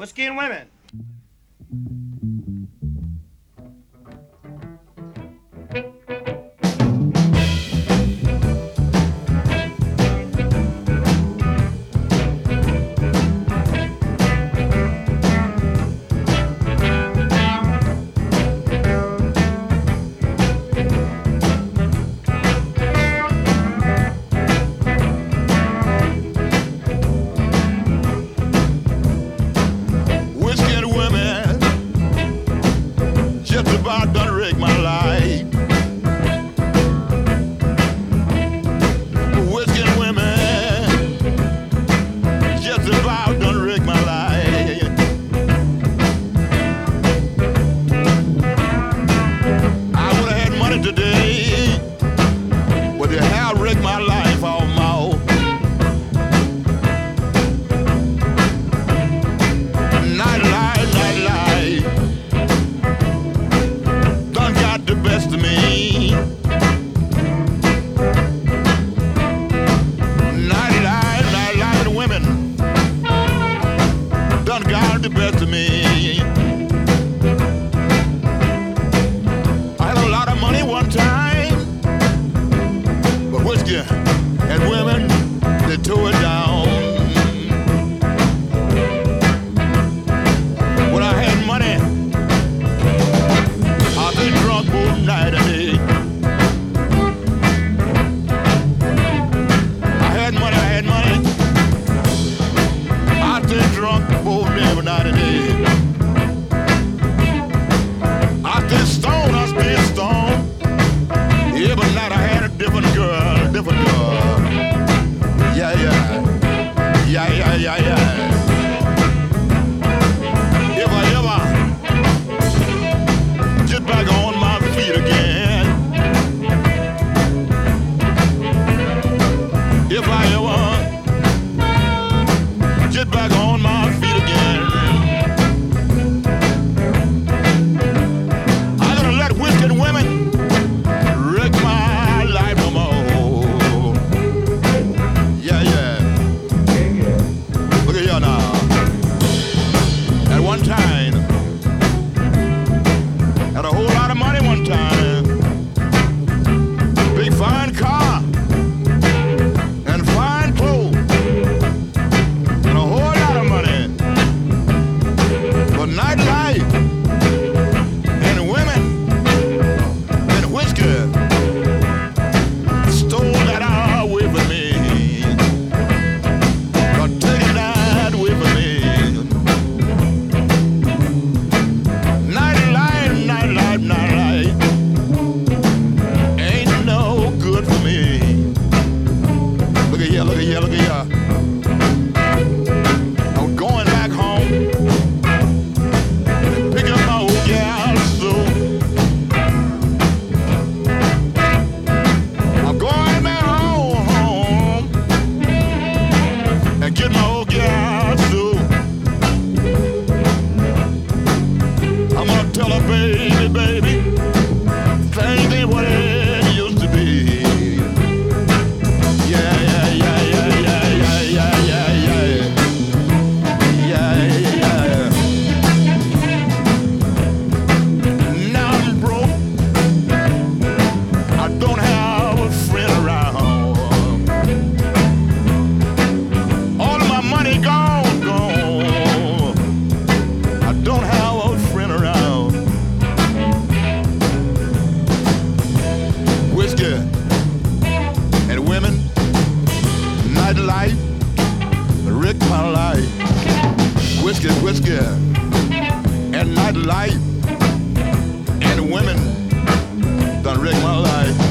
Whiskey and Women. About done rig my life. Whiskey and women, just about done rig my life. I would have had money today, but they have rigged my life all more. Nightlife, the best of me. 99 women done got the best of me. I had a lot of money one time, but whiskey and women, they tore it down. When I had money, I've been drunk all night and day. I had money. I've been drunk all every night and day. I stay stoned. Every night I had a different girl. Yeah. If I ever get back on my feet again, if I ever get back on my feet again, I'm gonna let whiskey and women wreck my life no more. Yeah. Look at y'all now. At one time, had a whole lot of money one time. Big fine car and fine clothes and a whole lot of money. But nightlife and women and whiskey stole that away from me. But taking that away from me. Nightlife ain't no good for me. Look at here. I'm going back home, pick up my old gal soon. I'm going back home and get my old gal soon. I'm gonna tell her, baby, things ain't what it used to be. Yeah. Now I'm broke. I don't have a friend around. All of my money gone. I don't have a friend around. Whiskey and women, nightlife, wreck my life. Whiskey and nightlife and women done wreck my life.